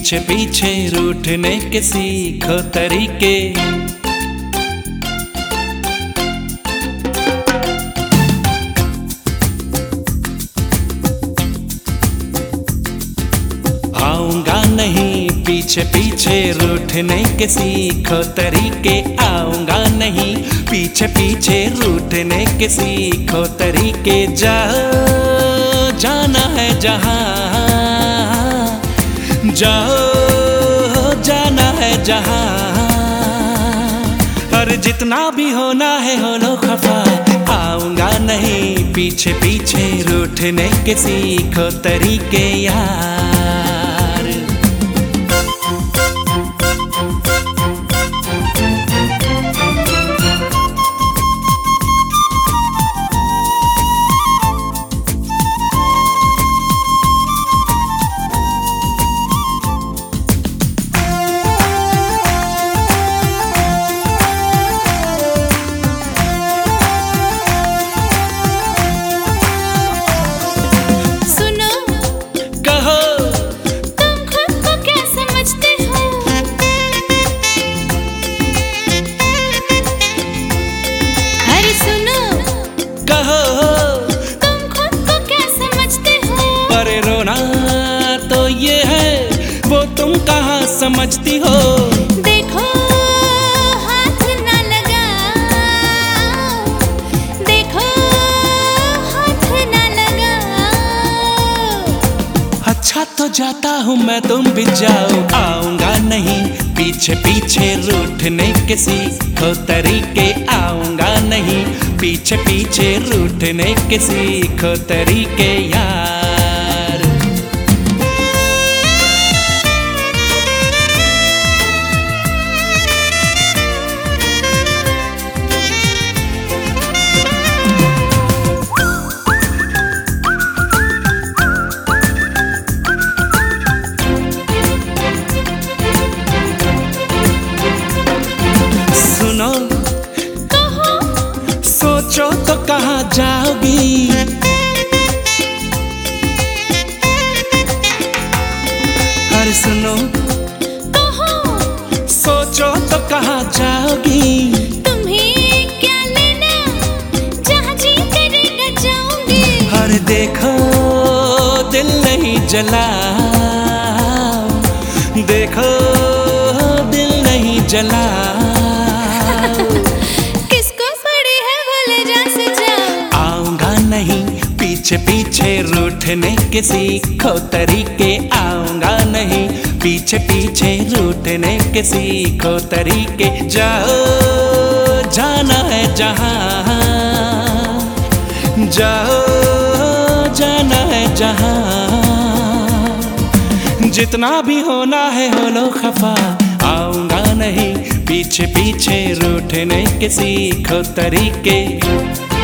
पीछे पीछे रूठने के सीखो तरीके। आऊंगा नहीं पीछे पीछे रूठने के सीखो तरीके। आऊंगा नहीं पीछे पीछे रूठने के सीखो तरीके। जाओ जाना है जहां, जाओ जाना है जहां। और जितना भी होना है हो लो खफा। आऊंगा नहीं पीछे पीछे रूठने के सीखो तरीके यार। अरे रोना तो ये है वो तुम कहाँ समझती हो। देखो हाथ ना लगाओ, देखो हाथ ना लगाओ। अच्छा तो जाता हूँ मैं, तुम भी जाओ। आऊंगा नहीं पीछे पीछे रूठने के सीखो तरीके। आऊंगा नहीं पीछे पीछे रूठने के सीखो तरीके यार। सुनो कहो सोचो तो कहाँ जाओगी। अरे सुनो कहो सोचो तो कहाँ जाओगी। तुम्हें क्या लेना, जहाँ जी करेगा जाऊंगी। अरे देखो दिल नहीं जला, देखो दिल नहीं जला। किसको पड़ी है भले जा से जाओ। आऊंगा नहीं पीछे पीछे रूठने के सीखो तरीके। आऊंगा नहीं पीछे पीछे रूठने के सीखो तरीके। जाओ जाना है जहां, जाओ जाना है जहां। जितना भी होना है हो लो खफा। आऊंगा नहीं पीछे पीछे रूठने के सीखो तरीके।